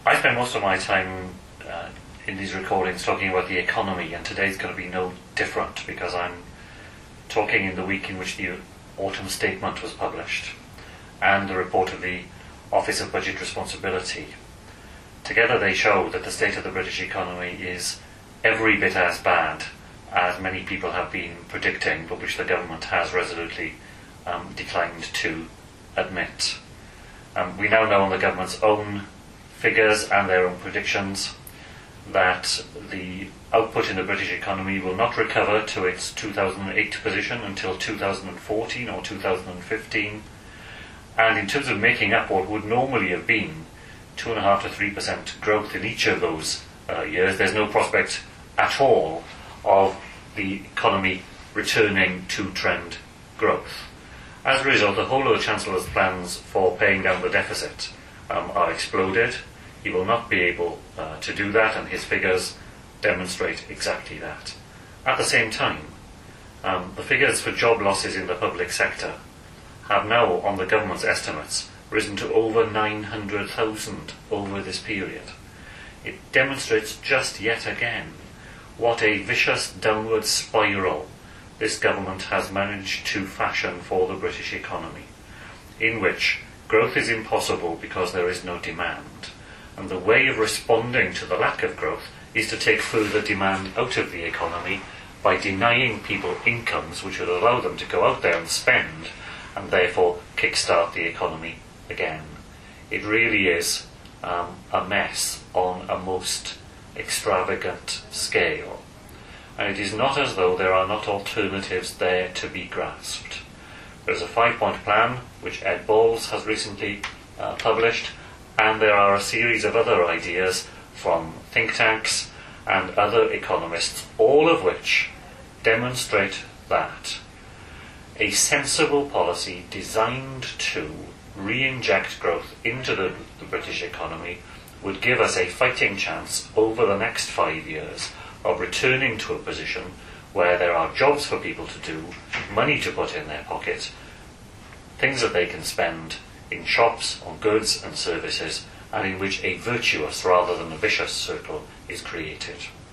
I spend most of my time in these recordings talking about the economy, and today's going to be no different because I'm talking in the week in which the autumn statement was published and the report of the Office of Budget Responsibility. Together they show that the state of the British economy is every bit as bad as many people have been predicting, but which the government has resolutely declined to admit. We now know on the government's own figures and their own predictions that the output in the British economy will not recover to its 2008 position until 2014 or 2015. And in terms of making up what would normally have been 2.5% to 3% growth in each of those years, there's no prospect at all of the economy returning to trend growth. As a result, the whole of the Chancellor's plans for paying down the deficit are exploded. He will not be able to do that, and his figures demonstrate exactly that. At the same time, the figures for job losses in the public sector have now, on the government's estimates, risen to over 900,000 over this period. It demonstrates just yet again what a vicious downward spiral this government has managed to fashion for the British economy, in which growth is impossible because there is no demand. And the way of responding to the lack of growth is to take further demand out of the economy by denying people incomes which would allow them to go out there and spend, and therefore kickstart the economy again. It really is a mess on a most extravagant scale. And it is not as though there are not alternatives there to be grasped. There's a 5-point plan which Ed Balls has recently published, and there are a series of other ideas from think tanks and other economists, all of which demonstrate that a sensible policy designed to re-inject growth into the British economy would give us a fighting chance over the next 5 years of returning to a position where there are jobs for people to do, money to put in their pocket, things that they can spend in shops, on goods and services, and in which a virtuous rather than a vicious circle is created.